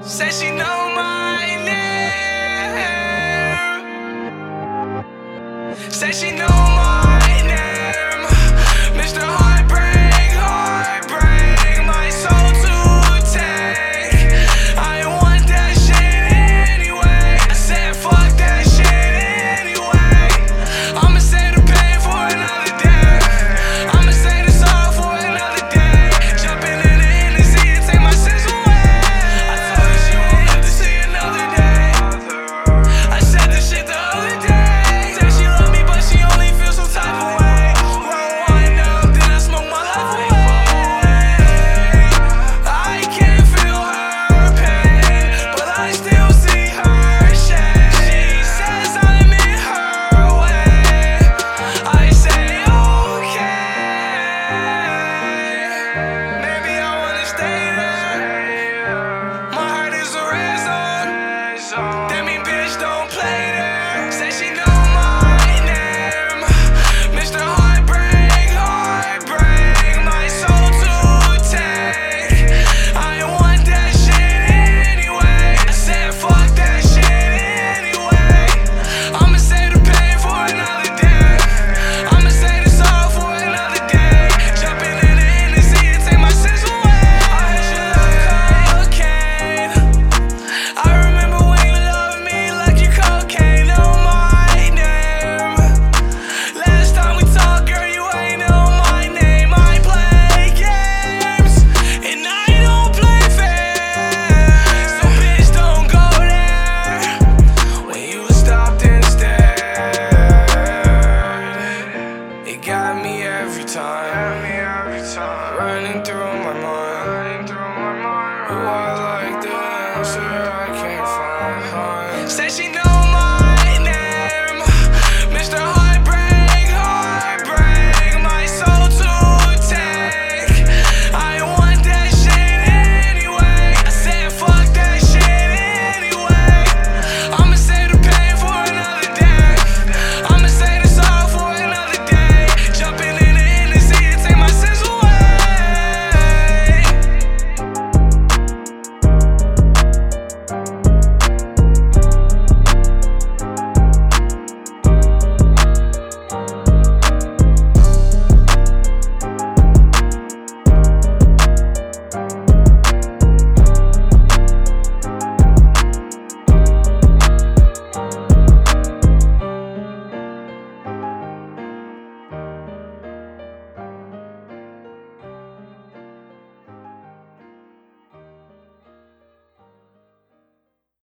Said she know my name. Said she know my name. Mr. Heartbreak, heartbreak, my soul to take. I want that shit anyway. I said fuck that shit anyway. I'ma save the pain for another day. I'ma save the sorrow for another day. Jumping in the Hennessy and take my sins away. I told her she won't live to see another day. I said this shit the other day. Said she love me but she only feels some type of way. Roll one up, then I smoke my life away. I can't feel her pain, but I still see her shame. She says I'm in her way. I say okay. Maybe I wanna stay there. My heart is a red zone. That mean bitch don't play there. Say she know my name. Mr. Heartbreak, heartbreak, my soul to take. I want that shit anyway. I said fuck that shit anyway. I'ma save the pain for another day. I'ma save the sorrow for another day. Jumping in the Hennessy and take my sins away. I heard you love cocaine. I remember when you loved me like you cocaine. Know my name. Last time we talked, girl, you ain't know my name. I play games and I don't play fair. So bitch, don't go there. When you stopped and stared, it got me every time. Running through